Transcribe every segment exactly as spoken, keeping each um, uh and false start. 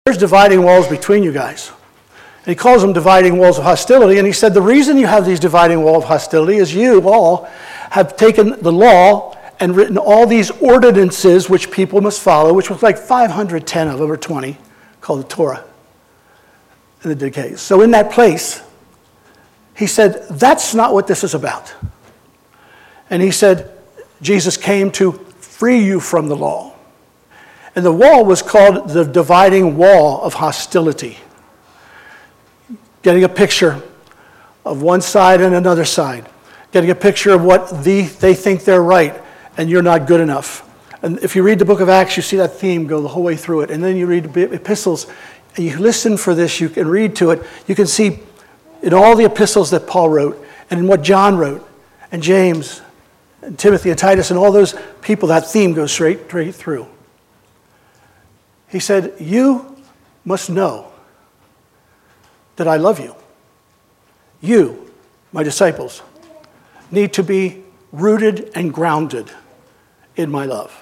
there's dividing walls between you guys. And he calls them dividing walls of hostility. And he said the reason you have these dividing walls of hostility is you all have taken the law and written all these ordinances which people must follow, which was like five hundred ten of them, or twenty, called the Torah and the decays. So in that place, he said, that's not what this is about. And he said, Jesus came to free you from the law. And the wall was called the dividing wall of hostility. Getting a picture of one side and another side. Getting a picture of what the, they think they're right and you're not good enough. And if you read the book of Acts, you see that theme go the whole way through it. And then you read the epistles, and you listen for this, you can read to it. You can see in all the epistles that Paul wrote, and in what John wrote, and James, and Timothy, and Titus, and all those people, that theme goes straight, straight through. He said, you must know that I love you. You, my disciples, need to be rooted and grounded in my love.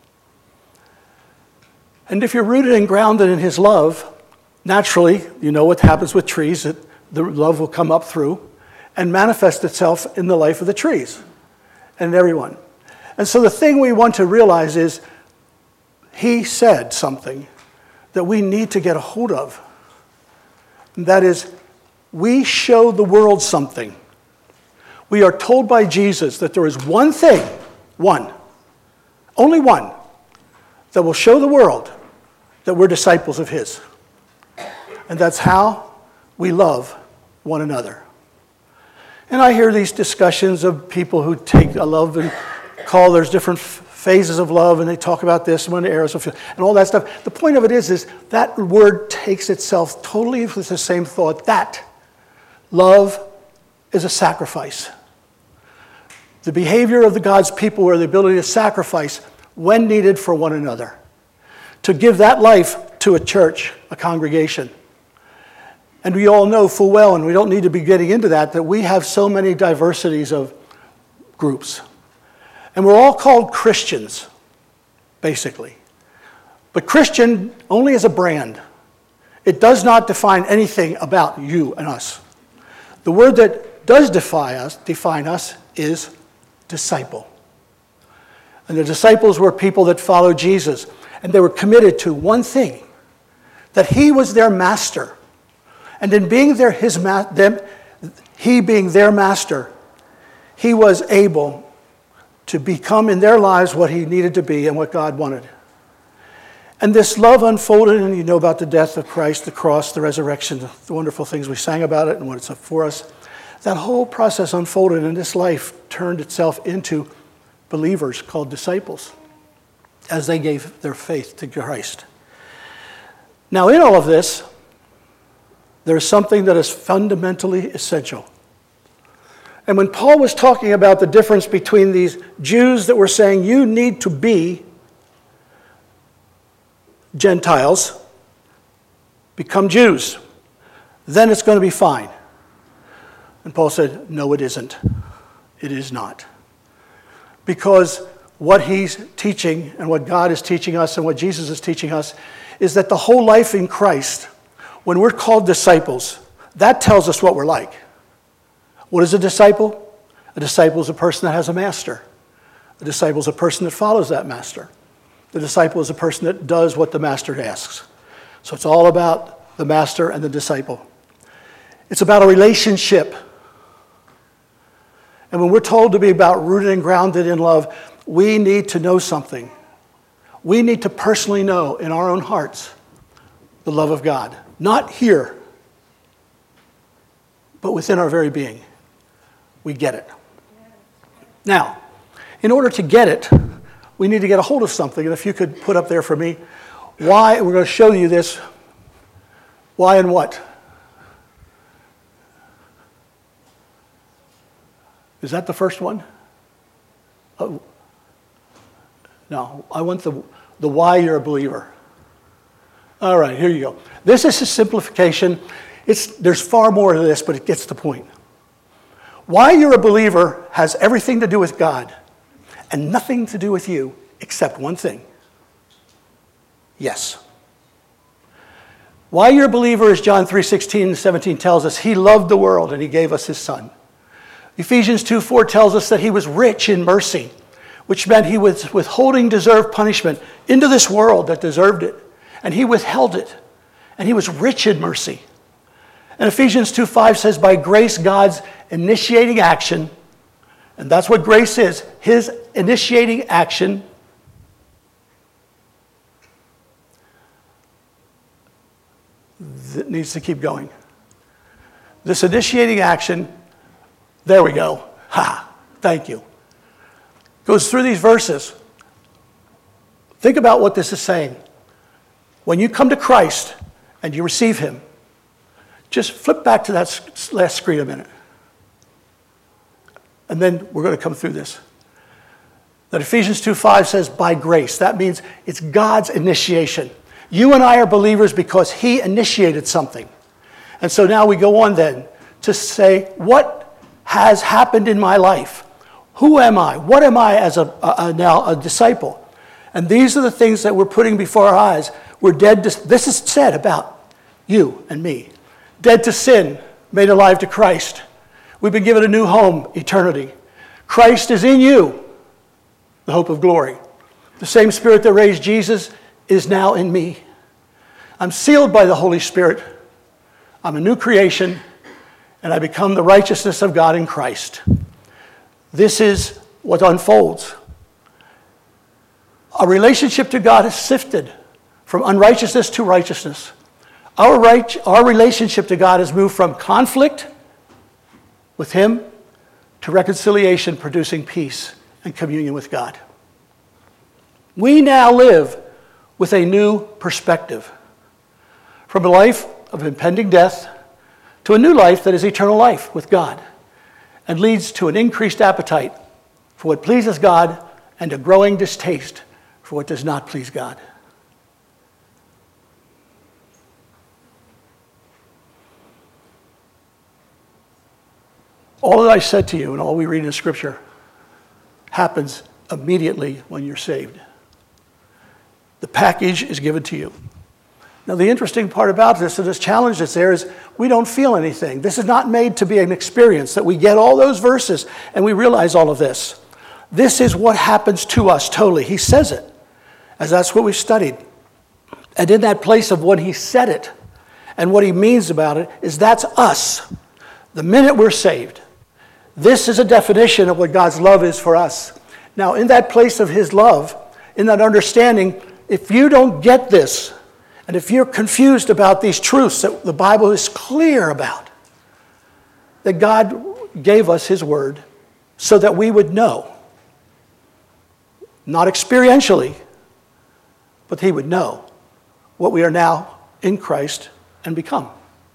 And if you're rooted and grounded in his love, naturally, you know what happens with trees, that the love will come up through and manifest itself in the life of the trees and everyone. And so the thing we want to realize is he said something that we need to get a hold of. And that is, we show the world something. We are told by Jesus that there is one thing, one, only one, that will show the world that we're disciples of his. And that's how we love one another. And I hear these discussions of people who take a love and call, there's different phases of love, and they talk about this, one eros, and all that stuff. The point of it is, is that word takes itself totally with the same thought, that love is a sacrifice. The behavior of the God's people are the ability to sacrifice when needed for one another. To give that life to a church, a congregation. And we all know full well, and we don't need to be getting into that, that we have so many diversities of groups. And we're all called Christians, basically. But Christian only is a brand. It does not define anything about you and us. The word that does define us, define us is disciple. And the disciples were people that followed Jesus. And they were committed to one thing, that he was their master. And in being their, his ma- them, he being their master, he was able to become in their lives what he needed to be and what God wanted. And this love unfolded, and you know about the death of Christ, the cross, the resurrection, the wonderful things we sang about it and what it's up for us. That whole process unfolded, and this life turned itself into believers called disciples as they gave their faith to Christ. Now, in all of this, there's something that is fundamentally essential. And when Paul was talking about the difference between these Jews that were saying, you need to be Gentiles, become Jews, then it's going to be fine. And Paul said, no, it isn't. It is not. Because what he's teaching and what God is teaching us and what Jesus is teaching us is that the whole life in Christ, when we're called disciples, that tells us what we're like. What is a disciple? A disciple is a person that has a master. A disciple is a person that follows that master. The disciple is a person that does what the master asks. So it's all about the master and the disciple. It's about a relationship. And when we're told to be about rooted and grounded in love, we need to know something. We need to personally know in our own hearts the love of God. Not here, but within our very being. We get it. Now, in order to get it, we need to get a hold of something. And if you could put up there for me, why, we're going to show you this. Why and what? Is that the first one? Oh. No, I want the, the why you're a believer. All right, here you go. This is a simplification. It's, there's far more to this, but it gets the point. Why you're a believer has everything to do with God and nothing to do with you except one thing. Yes. Why you're a believer, as John three sixteen and seventeen tells us, he loved the world and he gave us his son. Ephesians two four tells us that he was rich in mercy, which meant he was withholding deserved punishment into this world that deserved it. And he withheld it. And he was rich in mercy. And Ephesians two five says, by grace, God's initiating action, and that's what grace is, his initiating action that needs to keep going. This initiating action, there we go. Ha, thank you. Goes through these verses. Think about what this is saying. When you come to Christ and you receive him, just flip back to that last screen a minute. And then we're going to come through this. That Ephesians two five says, by grace. That means it's God's initiation. You and I are believers because he initiated something. And so now we go on then to say, what has happened in my life? Who am I? What am I as a, a, a now a disciple? And these are the things that we're putting before our eyes. We're dead to, this is said about you and me. Dead to sin, made alive to Christ. We've been given a new home, eternity. Christ is in you, the hope of glory. The same Spirit that raised Jesus is now in me. I'm sealed by the Holy Spirit. I'm a new creation, and I become the righteousness of God in Christ. This is what unfolds. Our relationship to God is sifted from unrighteousness to righteousness. Our, right, our relationship to God has moved from conflict with him to reconciliation, producing peace and communion with God. We now live with a new perspective. From a life of impending death to a new life that is eternal life with God, and leads to an increased appetite for what pleases God and a growing distaste for what does not please God. All that I said to you and all we read in Scripture happens immediately when you're saved. The package is given to you. Now, the interesting part about this, and this challenge that's there, is we don't feel anything. This is not made to be an experience that we get all those verses and we realize all of this. This is what happens to us totally. He says it, as that's what we've studied. And in that place of when he said it and what he means about it is that's us. The minute we're saved. This is a definition of what God's love is for us. Now, in that place of his love, in that understanding, if you don't get this, and if you're confused about these truths that the Bible is clear about, that God gave us his word so that we would know, not experientially, but he would know what we are now in Christ and become.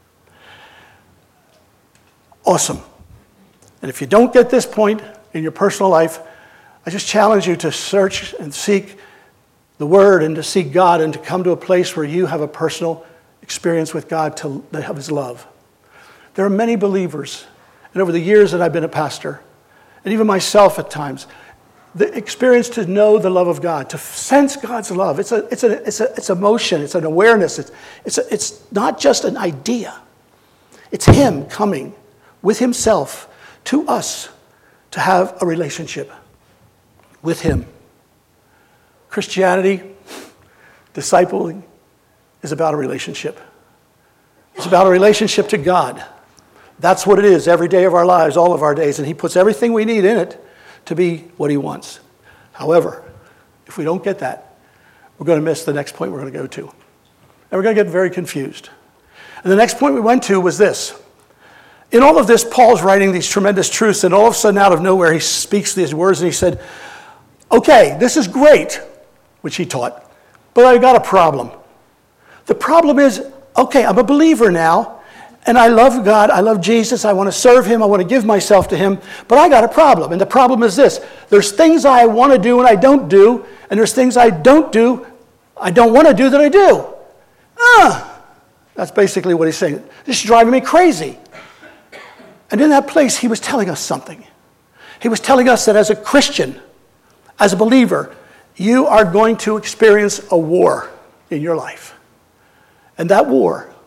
Awesome. And if you don't get this point in your personal life, I just challenge you to search and seek the Word and to seek God and to come to a place where you have a personal experience with God to have his love. There are many believers, and over the years that I've been a pastor, and even myself at times, the experience to know the love of God, to sense God's love. It's a, it's a, it's a, it's emotion. It's an awareness. It's, it's, a, it's not just an idea. It's him coming with himself to us to have a relationship with him. Christianity, discipling, is about a relationship. It's about a relationship to God. That's what it is every day of our lives, all of our days, and he puts everything we need in it to be what he wants. However, if we don't get that, we're going to miss the next point we're going to go to. And we're going to get very confused. And the next point we went to was this. In all of this, Paul's writing these tremendous truths, and all of a sudden, out of nowhere, he speaks these words, and he said, okay, this is great, which he taught, but I got a problem. The problem is, okay, I'm a believer now, and I love God, I love Jesus, I want to serve him, I want to give myself to him, but I got a problem, and the problem is this. There's things I want to do and I don't do, and there's things I don't do, I don't want to do that I do. Ah, that's basically what he's saying. This is driving me crazy. And in that place, he was telling us something. He was telling us that as a Christian, as a believer, you are going to experience a war in your life. And that war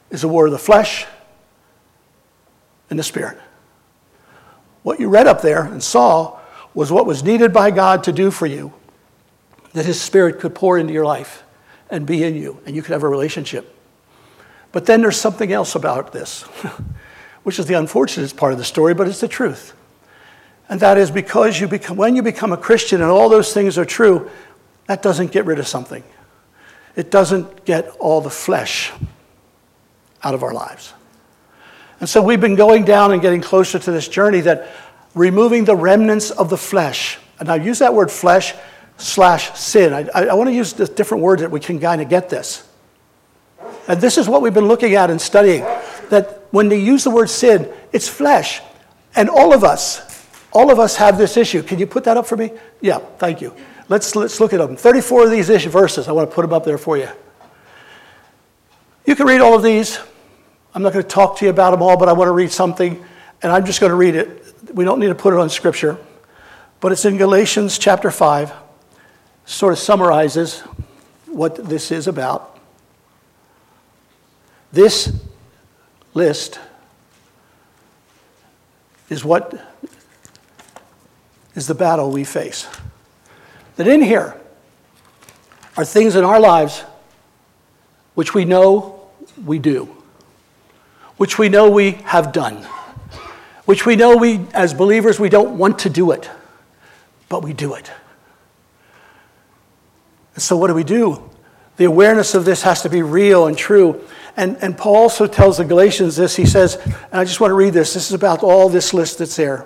is a war of the flesh and the spirit. What you read up there and saw was what was needed by God to do for you, that his spirit could pour into your life and be in you, and you could have a relationship. But then there's something else about this, which is the unfortunate part of the story, but it's the truth. And that is because you become, when you become a Christian and all those things are true, that doesn't get rid of something. It doesn't get all the flesh out of our lives. And so we've been going down and getting closer to this journey that removing the remnants of the flesh. And I use that word flesh slash sin. I, I, I want to use a different word that we can kind of get this. And this is what we've been looking at and studying. That when they use the word sin, it's flesh. And all of us, all of us have this issue. Can you put that up for me? Yeah, thank you. Let's, let's look at them. thirty-four of these issue verses. I want to put them up there for you. You can read all of these. I'm not going to talk to you about them all, but I want to read something, and I'm just going to read it. We don't need to put it on Scripture, but it's in Galatians chapter five. Sort of summarizes what this is about. This list is what is the battle we face. That in here are things in our lives which we know we do, which we know we have done, which we know we, as believers, we don't want to do it, but we do it. And so what do we do? The awareness of this has to be real and true. And, and Paul also tells the Galatians this. He says, and I just want to read this. This is about all this list that's there.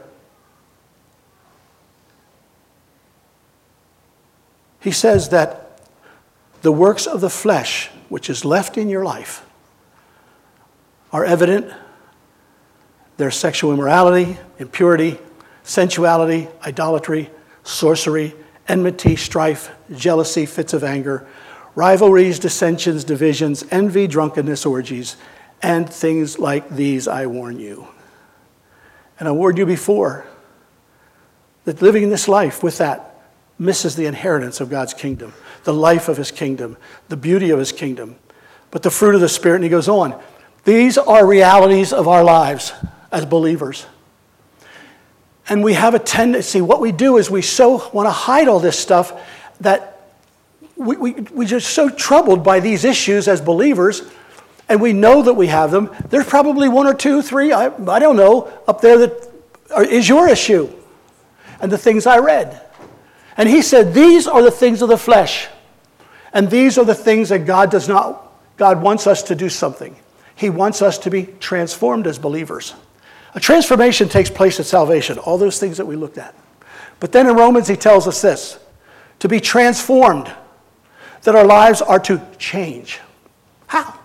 He says that the works of the flesh, which is left in your life, are evident. They're sexual immorality, impurity, sensuality, idolatry, sorcery, enmity, strife, jealousy, fits of anger, rivalries, dissensions, divisions, envy, drunkenness, orgies, and things like these I warn you. And I warned you before that living in this life with that misses the inheritance of God's kingdom, the life of his kingdom, the beauty of his kingdom, but the fruit of the Spirit. And he goes on. These are realities of our lives as believers. And we have a tendency, what we do is we so want to hide all this stuff that we, we, we're just so troubled by these issues as believers, and we know that we have them. There's probably one or two, three, I, I don't know, up there that are, is your issue. And the things I read. And he said, these are the things of the flesh. And these are the things that God does not, God wants us to do something. He wants us to be transformed as believers. A transformation takes place at salvation, all those things that we looked at. But then in Romans he tells us this, to be transformed, that our lives are to change. How?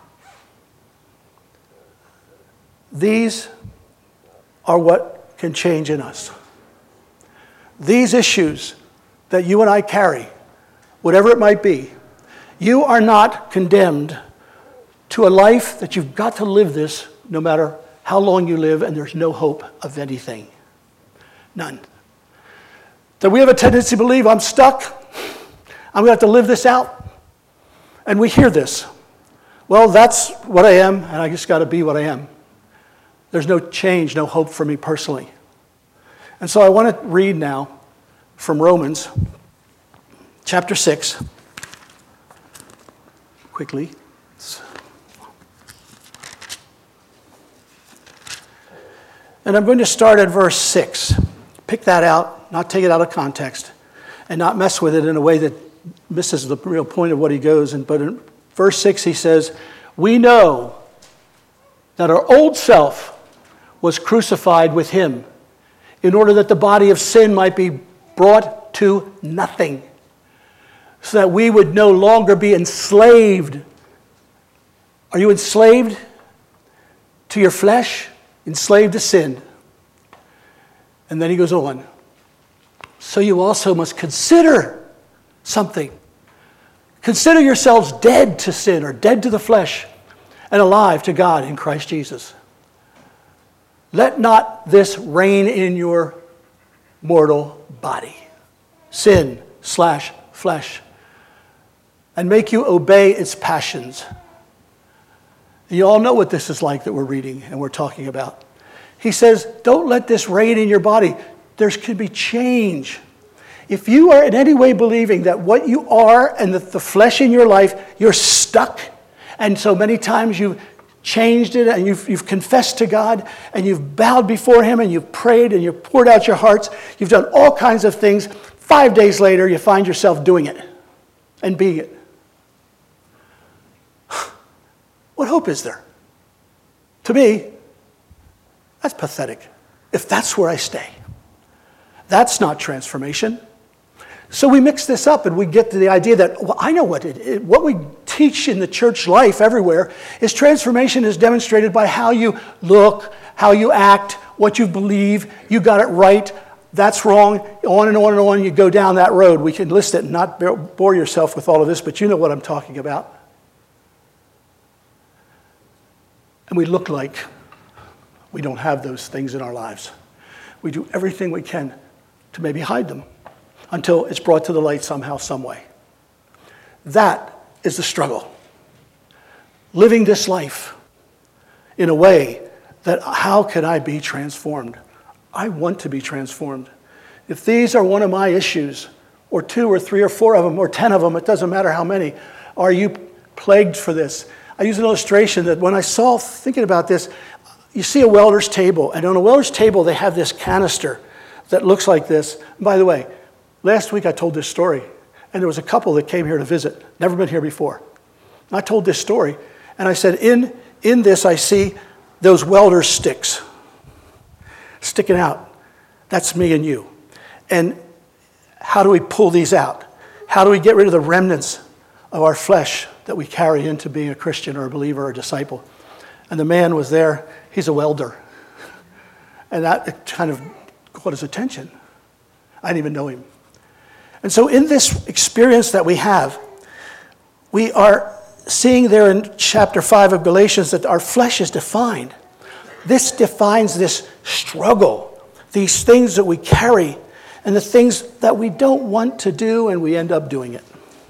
These are what can change in us. These issues that you and I carry, whatever it might be, you are not condemned to a life that you've got to live this no matter how long you live, and there's no hope of anything. None. That we have a tendency to believe, I'm stuck, I'm going to have to live this out. And we hear this. Well, that's what I am, and I just got to be what I am. There's no change, no hope for me personally. And so I want to read now from Romans chapter six. Quickly. And I'm going to start at verse six. Pick that out, not take it out of context, and not mess with it in a way that misses the real point of what he goes. And but in verse six he says, we know that our old self was crucified with him in order that the body of sin might be brought to nothing, so that we would no longer be enslaved. Are you enslaved to your flesh? Enslaved to sin? And then he goes on. So you also must consider something. Consider yourselves dead to sin, or dead to the flesh, and alive to God in Christ Jesus. Let not this reign in your mortal body, sin slash flesh, and make you obey its passions. You all know what this is like that we're reading and we're talking about. He says, don't let this reign in your body. There could be change. If you are in any way believing that what you are and that the flesh in your life, you're stuck, and so many times you've changed it and you've, you've confessed to God and you've bowed before Him and you've prayed and you've poured out your hearts, you've done all kinds of things. Five days later, you find yourself doing it and being it. What hope is there? To me, that's pathetic. If that's where I stay, that's not transformation. So we mix this up and we get to the idea that, well, I know what it is. What we teach in the church life everywhere is transformation is demonstrated by how you look, how you act, what you believe. You got it right. That's wrong. On and on and on. You go down that road. We can list it and not bore yourself with all of this, but you know what I'm talking about. And we look like we don't have those things in our lives. We do everything we can to maybe hide them until it's brought to the light somehow, some way. That is the struggle. Living this life in a way that how can I be transformed? I want to be transformed. If these are one of my issues, or two or three or four of them, or ten of them, it doesn't matter how many, are you plagued for this? I use an illustration that when I saw, thinking about this, you see a welder's table, and on a welder's table they have this canister that looks like this. And by the way, last week I told this story, and there was a couple that came here to visit, never been here before. And I told this story, and I said, in, in this I see those welder's sticks sticking out. That's me and you. And how do we pull these out? How do we get rid of the remnants of our flesh that we carry into being a Christian or a believer or a disciple? And the man was there. He's a welder. And that kind of caught his attention. I didn't even know him. And so in this experience that we have, we are seeing there in chapter five of Galatians that our flesh is defined. This defines this struggle, these things that we carry, and the things that we don't want to do, and we end up doing it.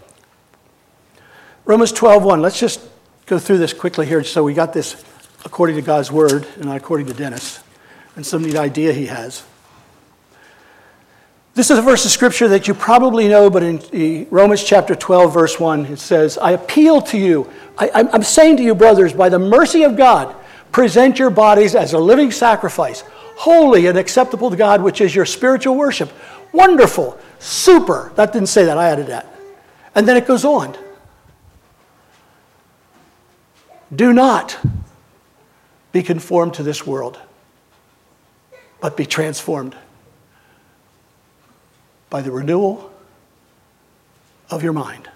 Romans twelve one. Let's just go through this quickly here so we got this according to God's word and not according to Dennis and some neat idea he has. This is a verse of scripture that you probably know, but in Romans chapter twelve, verse one, it says, I appeal to you, I, I'm saying to you, brothers, by the mercy of God, present your bodies as a living sacrifice, holy and acceptable to God, which is your spiritual worship. Wonderful, super. That didn't say that, I added that. And then it goes on. Do not be conformed to this world, but be transformed by the renewal of your mind.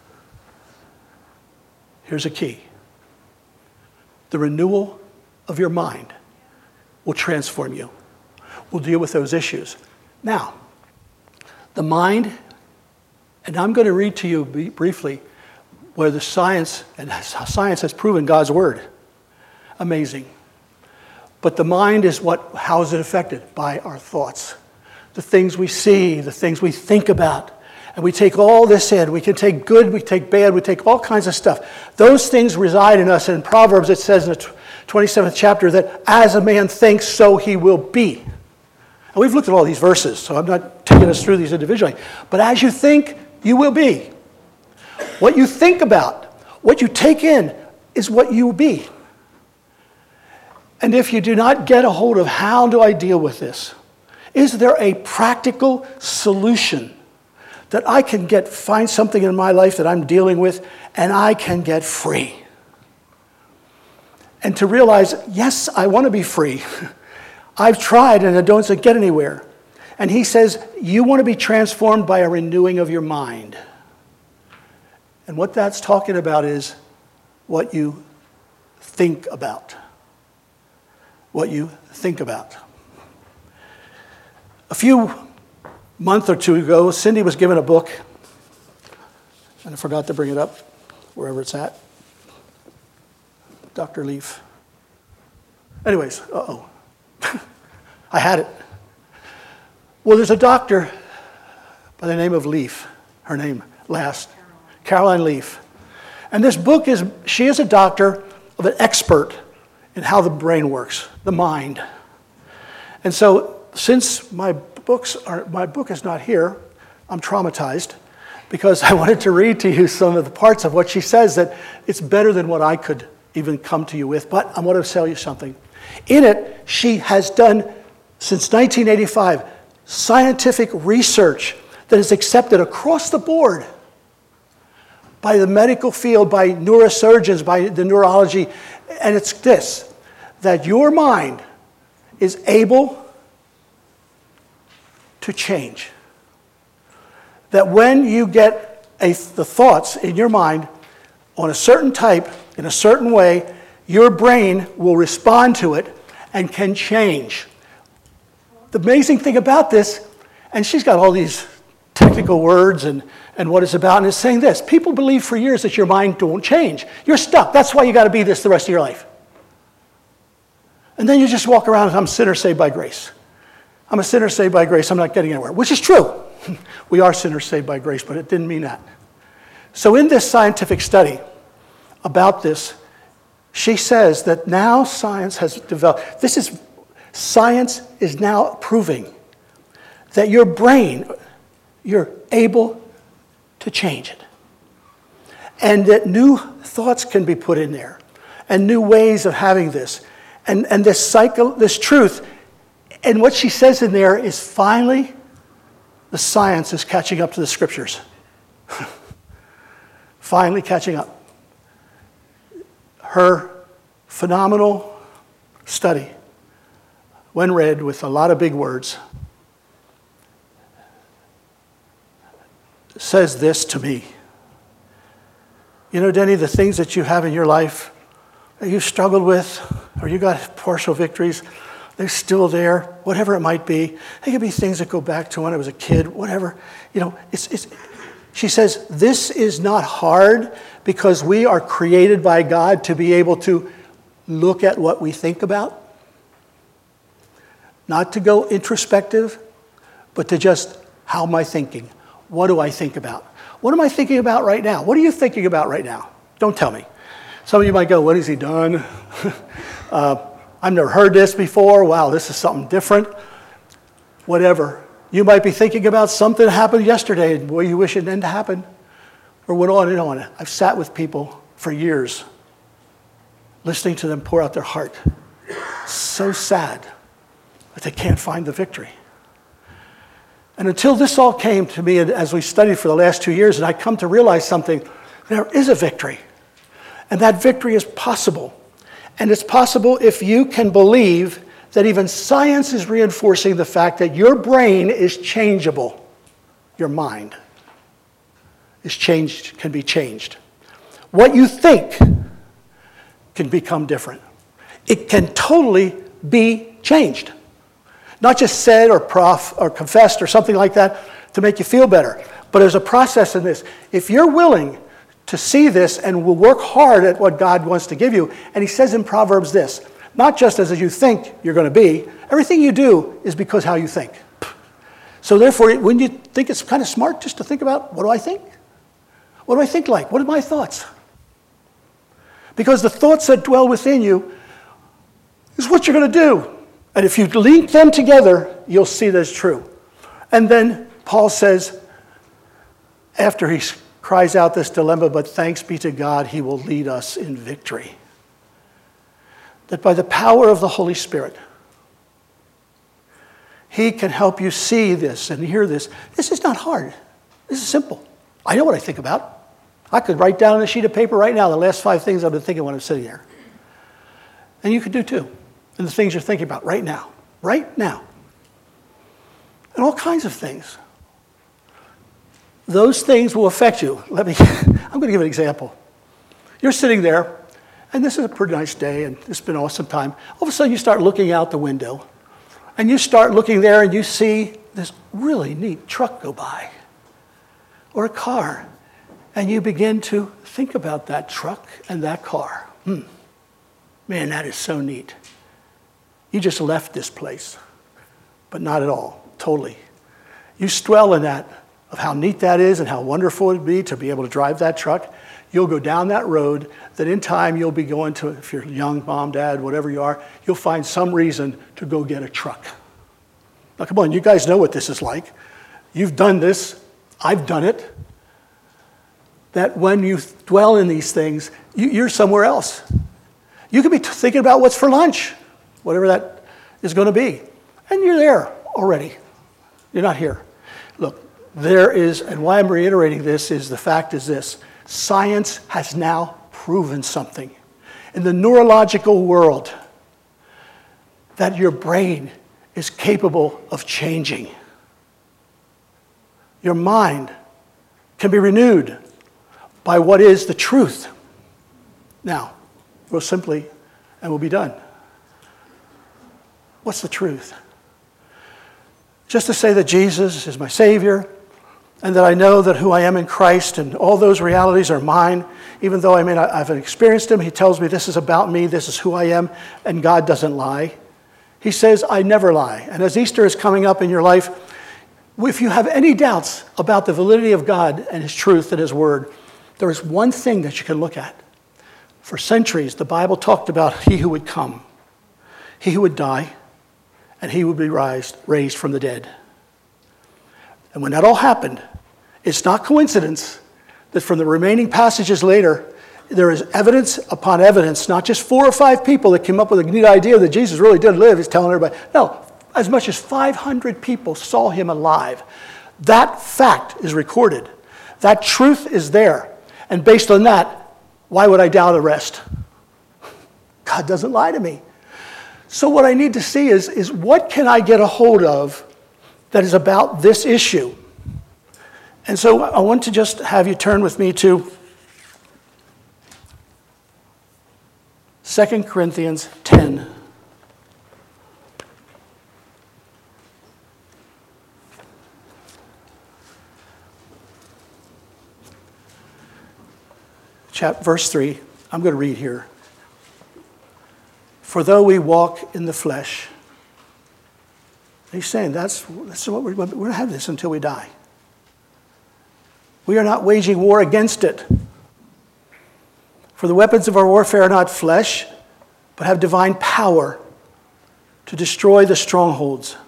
Here's a key. The renewal of your mind will transform you. We'll deal with those issues. Now, the mind, and I'm going to read to you briefly where the science, and science has proven God's word. Amazing. But the mind is what, how is it affected? By our thoughts. The things we see, the things we think about. And we take all this in. We can take good, we take bad, we take all kinds of stuff. Those things reside in us. In Proverbs it says in the twenty-seventh chapter that as a man thinks, so he will be. And we've looked at all these verses, so I'm not taking us through these individually. But as you think, you will be. What you think about, what you take in, is what you will be. And if you do not get a hold of how do I deal with this, is there a practical solution that I can get, find something in my life that I'm dealing with and I can get free? And to realize, yes, I want to be free. I've tried and I don't get anywhere. And he says, you want to be transformed by a renewing of your mind. And what that's talking about is what you think about. What you think about. A few month or two ago, Cindy was given a book, and I forgot to bring it up, wherever it's at. Doctor Leaf. Anyways, uh-oh. I had it. Well, there's a doctor by the name of Leaf, her name last, Caroline Leaf. And this book is, she is a doctor of an expert in how the brain works, the mind. And so since my books are, my book is not here, I'm traumatized because I wanted to read to you some of the parts of what she says that it's better than what I could even come to you with. But I want to tell you something. In it, she has done, since nineteen eighty-five, scientific research that is accepted across the board by the medical field, by neurosurgeons, by the neurology. And it's this, that your mind is able to change. That when you get a, the thoughts in your mind on a certain type, in a certain way, your brain will respond to it and can change. The amazing thing about this, and she's got all these technical words and, and what it's about, and it's saying this. People believe for years that your mind won't change. You're stuck. That's why you got to be this the rest of your life. And then you just walk around and I'm a sinner saved by grace. I'm a sinner saved by grace. I'm not getting anywhere, which is true. We are sinners saved by grace, but it didn't mean that. So in this scientific study about this, she says that now science has developed, this is, science is now proving that your brain, you're able to change it. And that new thoughts can be put in there, and new ways of having this. And, and this cycle, this truth, and what she says in there is finally the science is catching up to the scriptures. Finally catching up. Her phenomenal study, when read with a lot of big words, says this to me. You know, Denny, the things that you have in your life that you've struggled with, or you got partial victories, they're still there, whatever it might be. They could be things that go back to when I was a kid, whatever. You know, it's, it's, she says, this is not hard because we are created by God to be able to look at what we think about. Not to go introspective, but to just, how am I thinking? What do I think about? What am I thinking about right now? What are you thinking about right now? Don't tell me. Some of you might go, what has he done? uh, I've never heard this before. Wow, this is something different. Whatever. You might be thinking about something that happened yesterday and boy, you wish it didn't happen. Or went on and on. I've sat with people for years, listening to them pour out their heart. So sad that they can't find the victory. And until this all came to me as we studied for the last two years, and I come to realize something, there is a victory. And that victory is possible. And it's possible if you can believe that even science is reinforcing the fact that your brain is changeable. Your mind is changed, can be changed. What you think can become different. It can totally be changed. Not just said or prof or confessed or something like that to make you feel better. But there's a process in this. If you're willing to see this and will work hard at what God wants to give you, and he says in Proverbs this, not just as you think you're going to be, everything you do is because how you think. So therefore, wouldn't you think it's kind of smart just to think about, what do I think? What do I think like? What are my thoughts? Because the thoughts that dwell within you is what you're going to do. And if you link them together, you'll see that it's true. And then Paul says, after he cries out this dilemma, but thanks be to God, he will lead us in victory. That by the power of the Holy Spirit, he can help you see this and hear this. This is not hard. This is simple. I know what I think about. I could write down on a sheet of paper right now the last five things I've been thinking when I'm sitting here. And you could do too. And the things you're thinking about right now. Right now. And all kinds of things. Those things will affect you. Let me, I'm going to give an example. You're sitting there, and this is a pretty nice day, and it's been an awesome time. All of a sudden, you start looking out the window, and you start looking there, and you see this really neat truck go by, or a car, and you begin to think about that truck and that car. Hmm. Man, that is so neat. You just left this place, but not at all, totally. You dwell in that, of how neat that is and how wonderful it would be to be able to drive that truck. you'll go down that road that in time you'll be going to, if you're young, mom, dad, whatever you are, you'll find some reason to go get a truck. Now, come on, you guys know what this is like. You've done this. I've done it. That when you dwell in these things, you, you're somewhere else. You could be t- thinking about what's for lunch, whatever that is going to be. And you're there already. You're not here. Look, there is, and why I'm reiterating this is the fact is this. Science has now proven something in the neurological world that your brain is capable of changing. Your mind can be renewed by what is the truth. Now, real simply, and we'll be done. What's the truth? Just to say that Jesus is my Savior, and that I know that who I am in Christ and all those realities are mine, even though I may not, I haven't experienced Him. He tells me this is about me, this is who I am, and God doesn't lie. He says, I never lie. And as Easter is coming up in your life, if you have any doubts about the validity of God and His truth and His Word, there is one thing that you can look at. For centuries, the Bible talked about He who would come, He who would die, and He would be raised, raised from the dead. And when that all happened, it's not coincidence that from the remaining passages later, there is evidence upon evidence, not just four or five people that came up with a neat idea that Jesus really did live, he's telling everybody. No, as much as five hundred people saw Him alive. That fact is recorded. That truth is there. And based on that, why would I doubt the rest? God doesn't lie to me. So what I need to see is, is what can I get a hold of that is about this issue? And so I want to just have you turn with me to Second Corinthians ten. Chapter, verse three, I'm going to read here. For though we walk in the flesh, he's saying that's, that's what we're, we're going to have this until we die. We are not waging war against it. For the weapons of our warfare are not flesh, but have divine power to destroy the strongholds.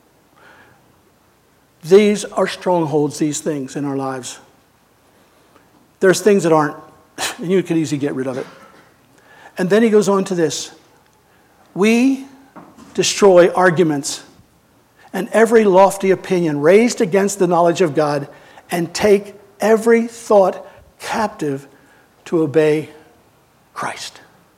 These are strongholds, these things in our lives. There's things that aren't, and you can easily get rid of it. And then he goes on to this. We destroy arguments and every lofty opinion raised against the knowledge of God and take every thought captive to obey Christ.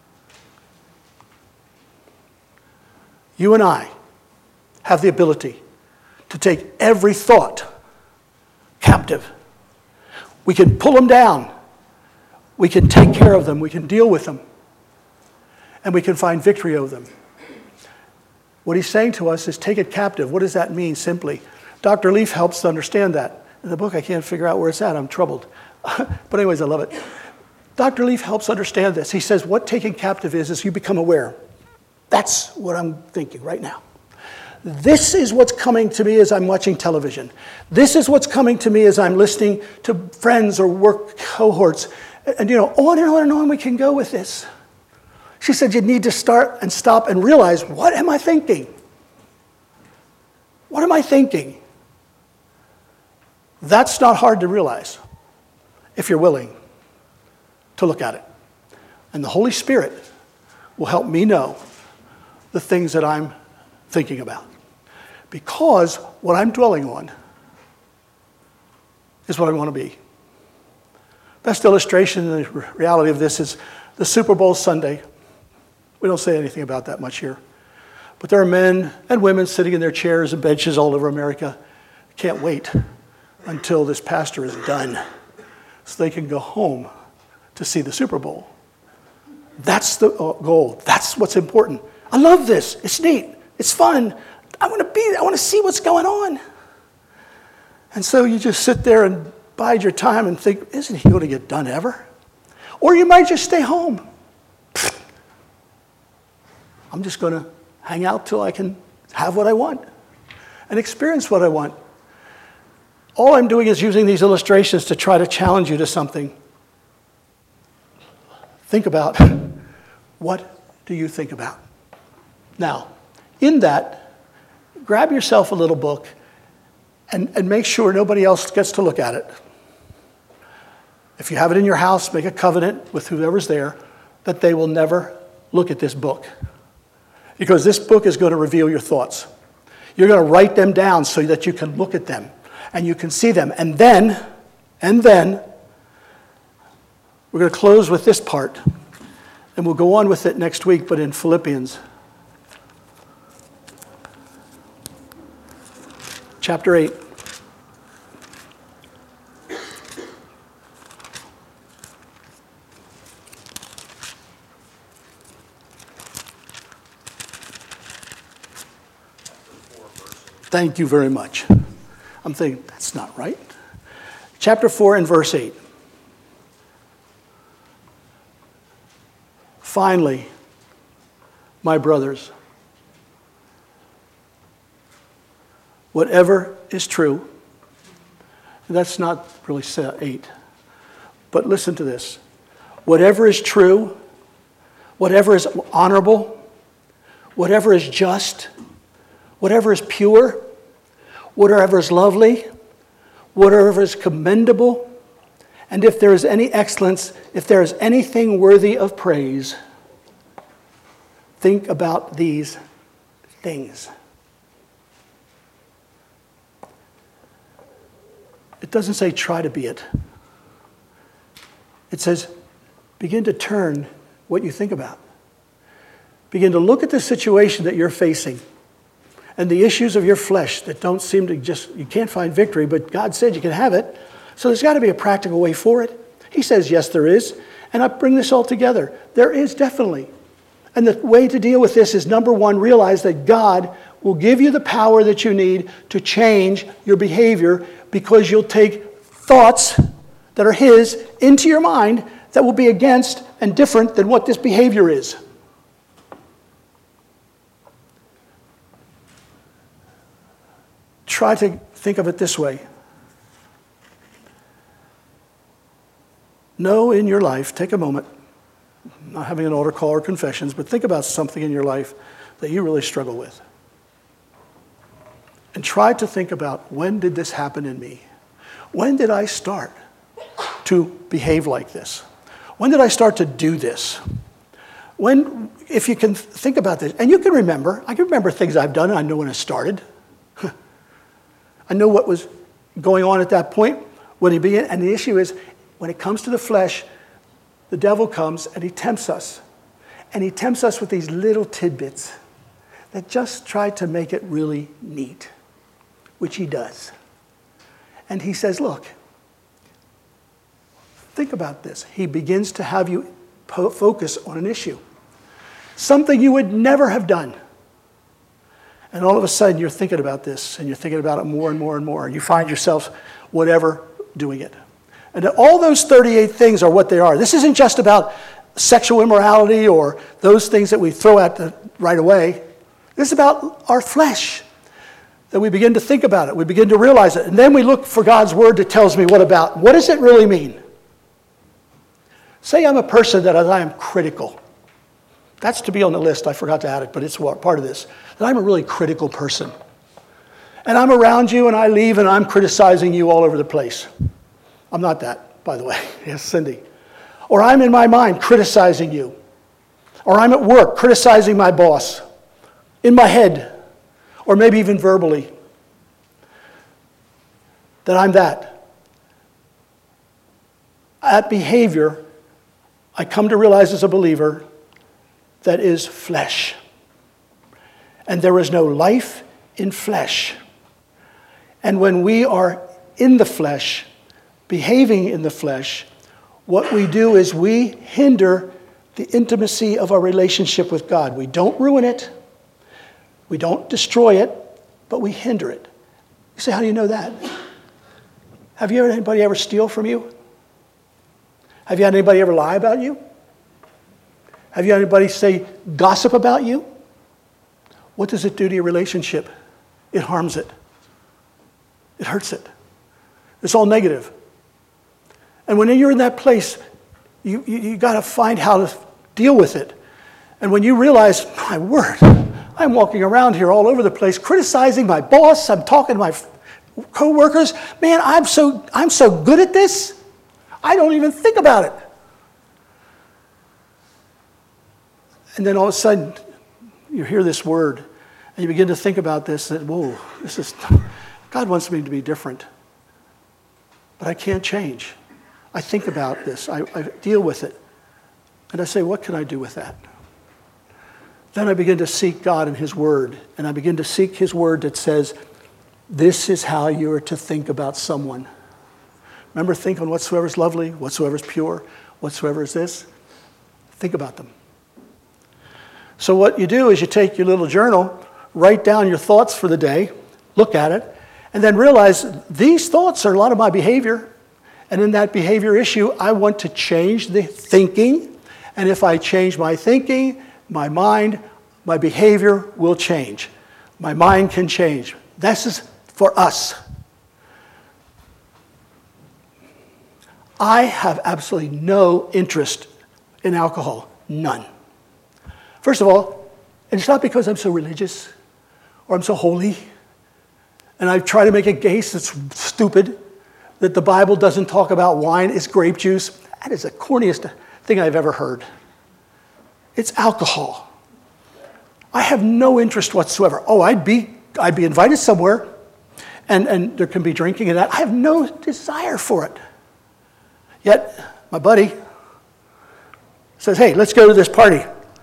You and I have the ability to take every thought captive. We can pull them down. We can take care of them. We can deal with them. And we can find victory over them. What he's saying to us is take it captive. What does that mean simply? Doctor Leaf helps to understand that. In the book, I can't figure out where it's at. I'm troubled. But anyways, I love it. Doctor Leaf helps understand this. He says what taking captive is, is you become aware. That's what I'm thinking right now. This is what's coming to me as I'm watching television. This is what's coming to me as I'm listening to friends or work cohorts. And, you know, on and on and on we can go with this. She said you need to start and stop and realize, what am I thinking? What am I thinking? That's not hard to realize if you're willing to look at it. And the Holy Spirit will help me know the things that I'm thinking about. Because what I'm dwelling on is what I want to be. Best illustration of the reality of this is the Super Bowl Sunday. We don't say anything about that much here. But there are men and women sitting in their chairs and benches all over America. Can't wait until this pastor is done so they can go home to see the Super Bowl. That's the goal. That's what's important. I love this. It's neat. It's fun. I want to be there. I want to see what's going on. And so you just sit there and bide your time and think, isn't he going to get done ever? Or you might just stay home. I'm just going to hang out till I can have what I want and experience what I want. All I'm doing is using these illustrations to try to challenge you to something. think about what do you think about. Now, in that, grab yourself a little book and, and make sure nobody else gets to look at it. If you have it in your house, make a covenant with whoever's there that they will never look at this book. Because this book is going to reveal your thoughts. You're going to write them down so that you can look at them and you can see them. And then, and then, we're going to close with this part. And we'll go on with it next week, but in Philippians. Chapter eight. Thank you very much. I'm thinking, that's not right. Chapter four and verse eight. Finally, my brothers, whatever is true, that's not really eight, but listen to this. Whatever is true, whatever is honorable, whatever is just, whatever is pure, whatever is lovely, whatever is commendable, and if there is any excellence, if there is anything worthy of praise, think about these things. It doesn't say try to be it. It says begin to turn what you think about. Begin to look at the situation that you're facing and the issues of your flesh that don't seem to just, you can't find victory, but God said you can have it. So there's got to be a practical way for it. He says, yes, there is. And I bring this all together. There is definitely. And the way to deal with this is, number one, realize that God will give you the power that you need to change your behavior, because you'll take thoughts that are His into your mind that will be against and different than what this behavior is. Try to think of it this way. Know in your life, take a moment, not having an altar call or confessions, but think about something in your life that you really struggle with. And try to think about, when did this happen in me? When did I start to behave like this? When did I start to do this? When, if you can think about this, and you can remember, I can remember things I've done, and I know when it started. I know what was going on at that point when he began. And the issue is, when it comes to the flesh, the devil comes and he tempts us. And he tempts us with these little tidbits that just try to make it really neat, which he does. And he says, look, think about this. He begins to have you po- focus on an issue, something you would never have done. And all of a sudden, you're thinking about this, and you're thinking about it more and more and more. And you find yourself, whatever, doing it. And all those thirty-eight things are what they are. This isn't just about sexual immorality or those things that we throw at the right away. This is about our flesh, that we begin to think about it. We begin to realize it. And then we look for God's word that tells me what about. What does it really mean? Say I'm a person that I am critical. That's to be on the list. I forgot to add it, but it's part of this. That I'm a really critical person. And I'm around you and I leave and I'm criticizing you all over the place. I'm not that, by the way. Yes, Cindy. Or I'm in my mind criticizing you. Or I'm at work criticizing my boss. In my head. Or maybe even verbally. That I'm that. That behavior, I come to realize as a believer, that is flesh. And there is no life in flesh. And when we are in the flesh, behaving in the flesh, what we do is we hinder the intimacy of our relationship with God. We don't ruin it. We don't destroy it, but we hinder it. You say, how do you know that? Have you had anybody ever steal from you? Have you had anybody ever lie about you? Have you had anybody say gossip about you? What does it do to your relationship? It harms it. It hurts it. It's all negative. And when you're in that place, You, you, you got to find how to deal with it. And when you realize, my word, I'm walking around here all over the place, criticizing my boss, I'm talking to my co-workers, man, I'm so, I'm so good at this, I don't even think about it. And then all of a sudden, you hear this word, and you begin to think about this, that, whoa, this is, God wants me to be different. But I can't change. I think about this, I, I deal with it. And I say, what can I do with that? Then I begin to seek God and his word, and I begin to seek his word that says, this is how you are to think about someone. Remember, think on whatsoever is lovely, whatsoever is pure, whatsoever is this. Think about them. So what you do is you take your little journal, write down your thoughts for the day, look at it, and then realize these thoughts are a lot of my behavior. And in that behavior issue, I want to change the thinking. And if I change my thinking, my mind, my behavior will change. My mind can change. This is for us. I have absolutely no interest in alcohol. None. First of all, and it's not because I'm so religious or I'm so holy, and I try to make a case that's stupid, that the Bible doesn't talk about wine, it's grape juice. That is the corniest thing I've ever heard. It's alcohol. I have no interest whatsoever. Oh, I'd be, I'd be invited somewhere, and, and there can be drinking and that. I have no desire for it. Yet, my buddy says, hey, let's go to this party.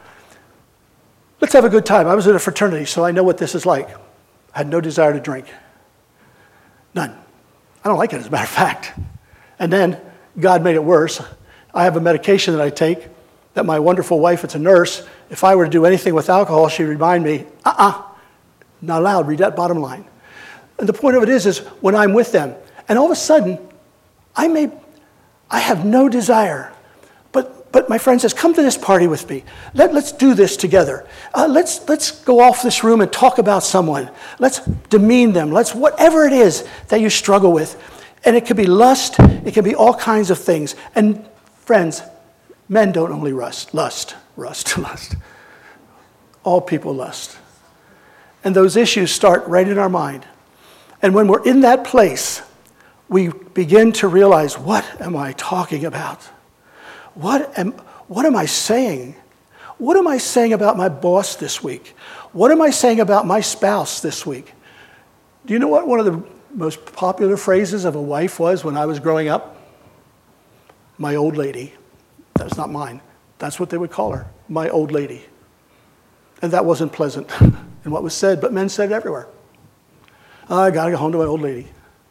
Let's have a good time. I was in a fraternity, so I know what this is like. I had no desire to drink. None. I don't like it, as a matter of fact. And then God made it worse. I have a medication that I take that my wonderful wife, it's a nurse, if I were to do anything with alcohol, she'd remind me, uh-uh, not allowed, read that bottom line. And the point of it is, is when I'm with them, and all of a sudden, I may, I have no desire. But, but my friend says, come to this party with me. Let, let's do this together. Uh, let's, let's go off this room and talk about someone. Let's demean them. Let's, whatever it is that you struggle with. And it could be lust. It can be all kinds of things. And friends, men don't only rust, lust, rust, lust. All people lust. And those issues start right in our mind. And when we're in that place, we begin to realize, what am I talking about? What am, what am I saying? What am I saying about my boss this week? What am I saying about my spouse this week? Do you know what one of the most popular phrases of a wife was when I was growing up? My old lady. That was not mine. That's what they would call her, my old lady. And that wasn't pleasant in what was said, but men said it everywhere. I got to go home to my old lady.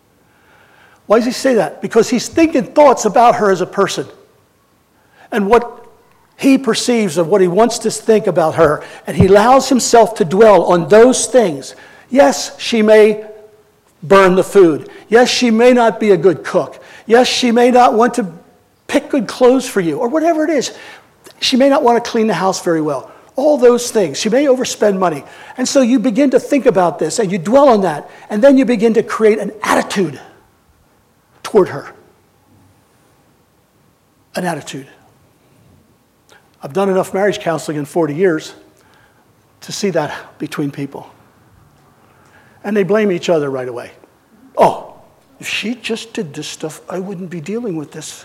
Why does he say that? Because he's thinking thoughts about her as a person. And what he perceives of what he wants to think about her. And he allows himself to dwell on those things. Yes, she may burn the food. Yes, she may not be a good cook. Yes, she may not want to pick good clothes for you, or whatever it is. She may not want to clean the house very well. All those things. She may overspend money. And so you begin to think about this, and you dwell on that, and then you begin to create an attitude toward her. An attitude. I've done enough marriage counseling in forty years to see that between people. And they blame each other right away. Oh, if she just did this stuff, I wouldn't be dealing with this.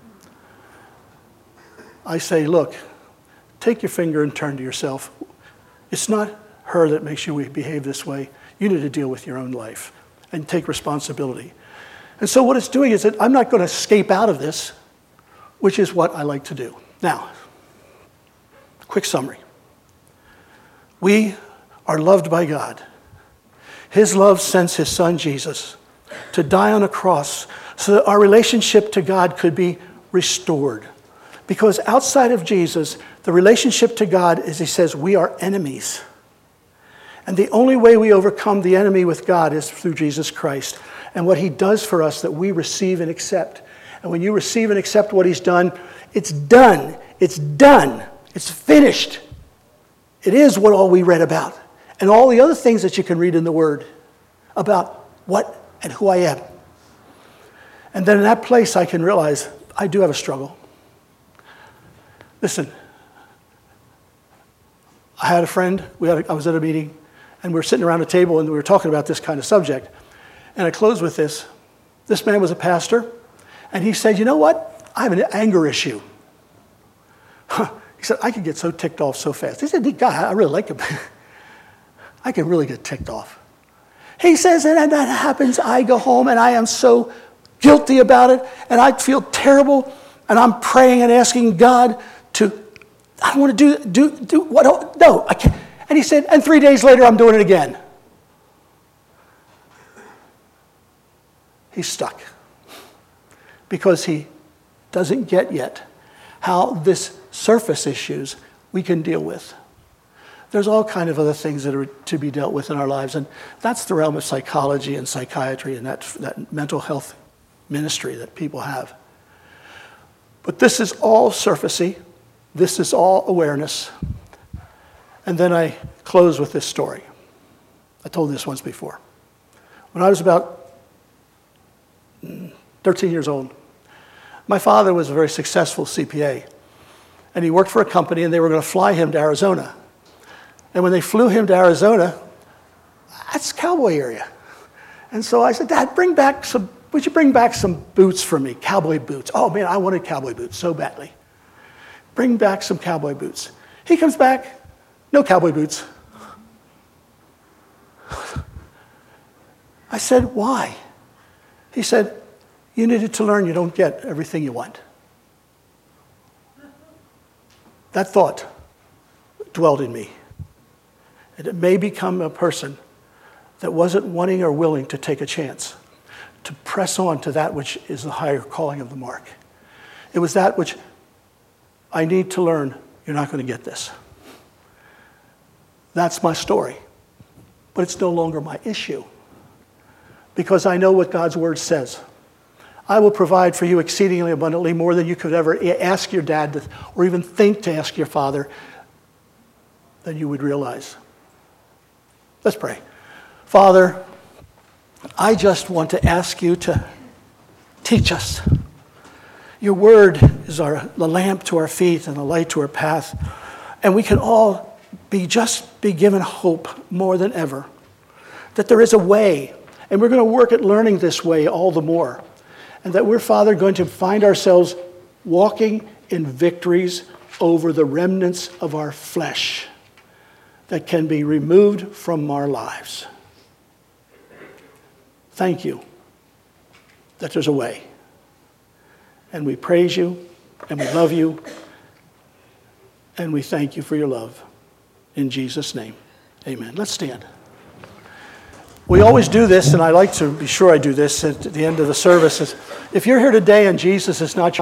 I say, look, take your finger and turn to yourself. It's not her that makes you behave this way. You need to deal with your own life and take responsibility. And so what it's doing is that I'm not going to escape out of this, which is what I like to do. Now, quick summary. We are loved by God. His love sends his son Jesus to die on a cross so that our relationship to God could be restored. Because outside of Jesus, the relationship to God is, he says, we are enemies. And the only way we overcome the enemy with God is through Jesus Christ. And what he does for us that we receive and accept. And when you receive and accept what he's done, it's done. It's done. It's finished. It is what all we read about. And all the other things that you can read in the Word about what and who I am. And then in that place I can realize I do have a struggle. Listen, I had a friend, we had a, I was at a meeting, and we were sitting around a table, and we were talking about this kind of subject. And I closed with this. This man was a pastor, and he said, you know what? I have an anger issue. He said, I could get so ticked off so fast. He said, God, I really like him. I can really get ticked off. He says, and that happens, I go home, and I am so guilty about it, and I feel terrible, and I'm praying and asking God to, I don't want to do, do, do what, no, I can't. And he said, and three days later, I'm doing it again. He's stuck because he doesn't get yet how this surface issues we can deal with. There's all kind of other things that are to be dealt with in our lives, and that's the realm of psychology and psychiatry and that, that mental health ministry that people have. But this is all surfacey. This is all awareness. And then I close with this story. I told this once before. When I was about thirteen years old, my father was a very successful C P A, and he worked for a company, and they were going to fly him to Arizona. And when they flew him to Arizona, that's cowboy area. And so I said, Dad, bring back some, would you bring back some boots for me, cowboy boots? Oh man, I wanted cowboy boots so badly. Bring back some cowboy boots. He comes back, no cowboy boots. I said, why? He said, you needed to learn you don't get everything you want. That thought dwelled in me. And it may become a person that wasn't wanting or willing to take a chance, to press on to that which is the higher calling of the mark. It was that which I need to learn, you're not going to get this. That's my story. But it's no longer my issue, because I know what God's word says. I will provide for you exceedingly abundantly more than you could ever ask your dad to, or even think to ask your father, than you would realize. Let's pray. Father, I just want to ask you to teach us. Your word is our, the lamp to our feet and the light to our path. And we can all be just be given hope more than ever, that there is a way, and we're going to work at learning this way all the more. And that we're, Father, going to find ourselves walking in victories over the remnants of our flesh that can be removed from our lives. Thank you that there's a way. And we praise you, and we love you, and we thank you for your love. In Jesus' name, amen. Let's stand. We always do this, and I like to be sure I do this at the end of the service. If you're here today and Jesus is not your